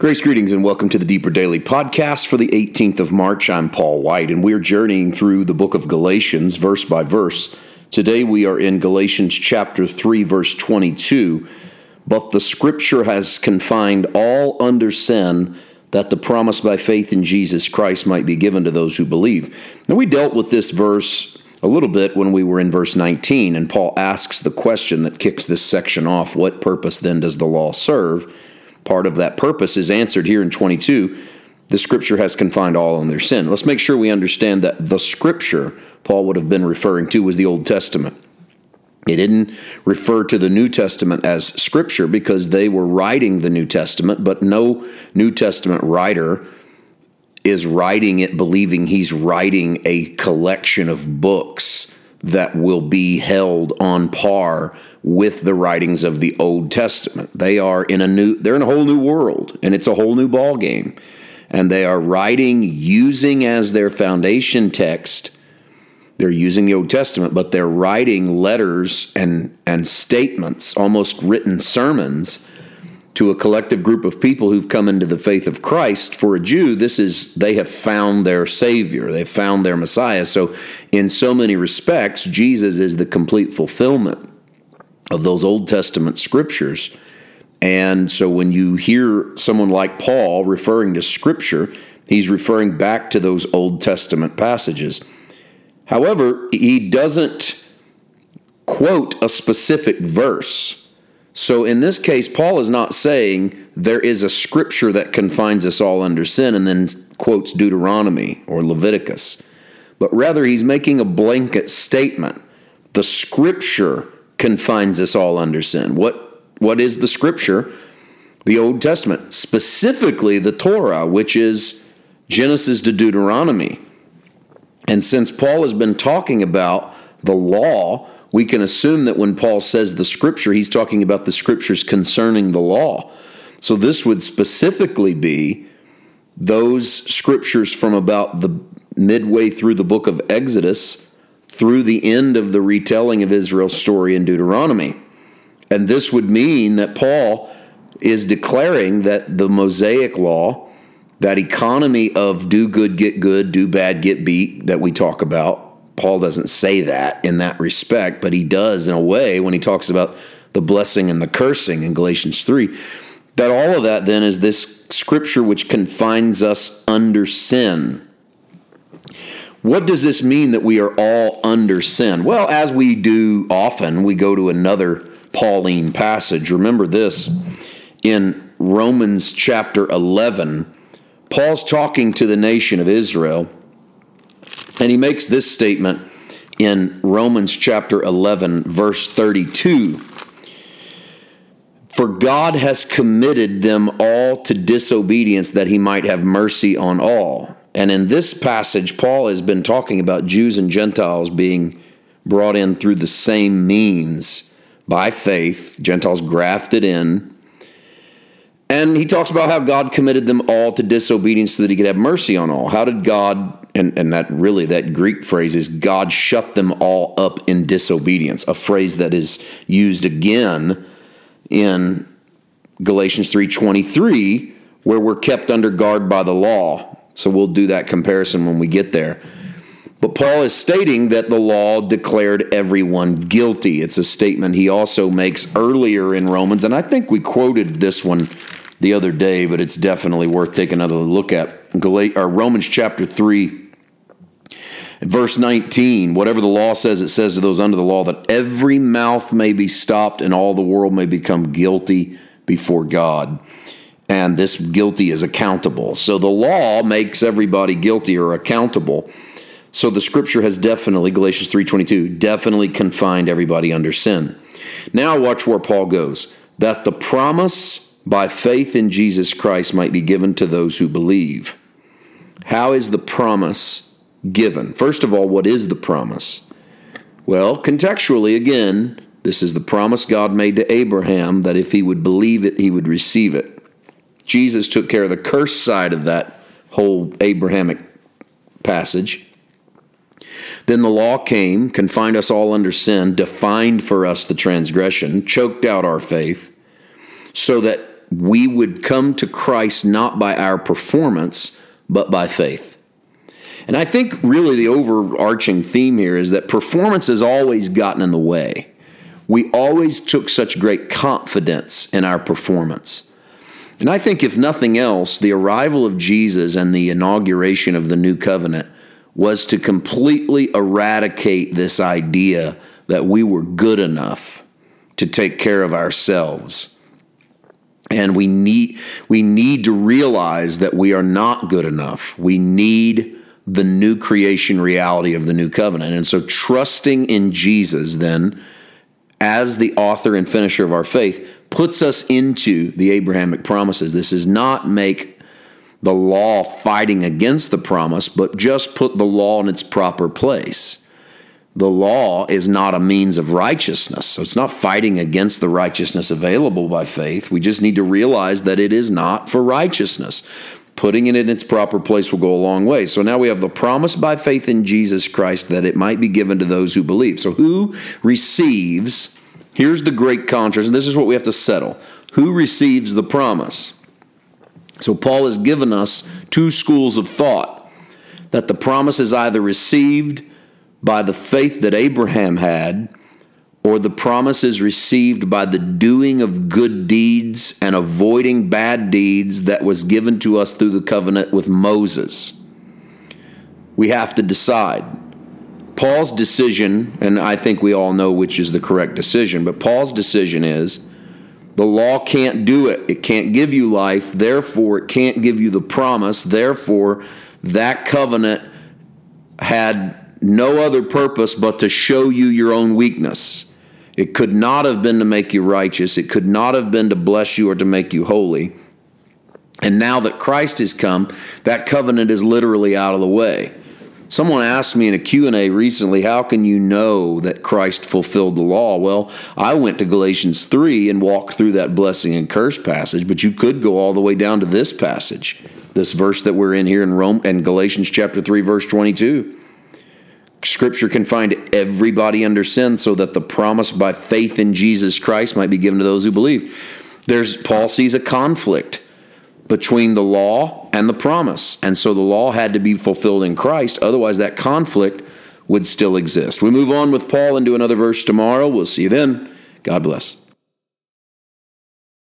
Grace, greetings, and welcome to the Deeper Daily Podcast for the 18th of March. I'm Paul White, and we're journeying through the book of Galatians, verse by verse. Today we are in Galatians chapter 3, verse 22. But the Scripture has confined all under sin, that the promise by faith in Jesus Christ might be given to those who believe. Now, we dealt with this verse a little bit when we were in verse 19, and Paul asks the question that kicks this section off: what purpose then does the law serve? Part of that purpose is answered here in 22. The Scripture has confined all in their sin. Let's make sure we understand that the Scripture Paul would have been referring to was the Old Testament. He didn't refer to the New Testament as Scripture because they were writing the New Testament, but no New Testament writer is writing it believing he's writing a collection of books that will be held on par with the writings of the Old Testament. They're in a whole new world, and it's a whole new ball game. And they are writing using as their foundation text. They're using the Old Testament, but they're writing letters and statements, almost written sermons, to a collective group of people who've come into the faith of Christ. For a Jew, they have found their Savior. They've found their Messiah. So in so many respects, Jesus is the complete fulfillment of those Old Testament scriptures. And so when you hear someone like Paul referring to Scripture, he's referring back to those Old Testament passages. However, he doesn't quote a specific verse. So in this case, Paul is not saying there is a Scripture that confines us all under sin and then quotes Deuteronomy or Leviticus, but rather he's making a blanket statement. The Scripture confines us all under sin. What is the Scripture? The Old Testament, specifically the Torah, which is Genesis to Deuteronomy. And since Paul has been talking about the law, we can assume that when Paul says the Scripture, he's talking about the Scriptures concerning the law. So this would specifically be those Scriptures from about the midway through the book of Exodus through the end of the retelling of Israel's story in Deuteronomy. And this would mean that Paul is declaring that the Mosaic law, that economy of do good, get good, do bad, get beat that we talk about, Paul doesn't say that in that respect, but he does in a way when he talks about the blessing and the cursing in Galatians 3, that all of that then is this Scripture which confines us under sin. What does this mean that we are all under sin? Well, as we do often, we go to another Pauline passage. Remember this, in Romans chapter 11, Paul's talking to the nation of Israel, and he makes this statement in Romans chapter 11, verse 32. For God has committed them all to disobedience that he might have mercy on all. And in this passage, Paul has been talking about Jews and Gentiles being brought in through the same means by faith, Gentiles grafted in. And he talks about how God committed them all to disobedience so that he could have mercy on all. How did God, and that Greek phrase is God shut them all up in disobedience, a phrase that is used again in Galatians 3:23, where we're kept under guard by the law. So we'll do that comparison when we get there. But Paul is stating that the law declared everyone guilty. It's a statement he also makes earlier in Romans, and I think we quoted this one the other day, but it's definitely worth taking another look at. Romans chapter 3, verse 19, whatever the law says, it says to those under the law that every mouth may be stopped and all the world may become guilty before God. And this guilty is accountable. So the law makes everybody guilty or accountable. So the Scripture has definitely, Galatians 3:22, definitely confined everybody under sin. Now watch where Paul goes. That the promise by faith in Jesus Christ might be given to those who believe. How is the promise given? First of all, what is the promise? Well, contextually, again, this is the promise God made to Abraham that if he would believe it, he would receive it. Jesus took care of the curse side of that whole Abrahamic passage. Then the law came, confined us all under sin, defined for us the transgression, choked out our faith, so that we would come to Christ not by our performance, but by faith. And I think really the overarching theme here is that performance has always gotten in the way. We always took such great confidence in our performance. And I think if nothing else, the arrival of Jesus and the inauguration of the new covenant was to completely eradicate this idea that we were good enough to take care of ourselves. And we need to realize that we are not good enough. We need the new creation reality of the new covenant. And so trusting in Jesus then as the author and finisher of our faith puts us into the Abrahamic promises. This is not make the law fighting against the promise, but just put the law in its proper place. The law is not a means of righteousness, so it's not fighting against the righteousness available by faith. We just need to realize that it is not for righteousness. Putting it in its proper place will go a long way. So now we have the promise by faith in Jesus Christ that it might be given to those who believe. So who receives, here's the great contrast, and this is what we have to settle. Who receives the promise? So Paul has given us two schools of thought, that the promise is either received by the faith that Abraham had, or the promise is received by the doing of good deeds and avoiding bad deeds that was given to us through the covenant with Moses. We have to decide. Paul's decision, and I think we all know which is the correct decision, but Paul's decision is the law can't do it. It can't give you life. Therefore, it can't give you the promise. Therefore, that covenant had no other purpose but to show you your own weakness. It could not have been to make you righteous. It could not have been to bless you or to make you holy. And now that Christ has come, that covenant is literally out of the way. Someone asked me in a Q&A recently, how can you know that Christ fulfilled the law? Well, I went to Galatians 3 and walked through that blessing and curse passage, but you could go all the way down to this passage, this verse that we're in here in Galatians chapter 3, verse 22. Scripture can find everybody under sin so that the promise by faith in Jesus Christ might be given to those who believe. Paul sees a conflict between the law and the promise. And so the law had to be fulfilled in Christ. Otherwise, that conflict would still exist. We move on with Paul into another verse tomorrow. We'll see you then. God bless.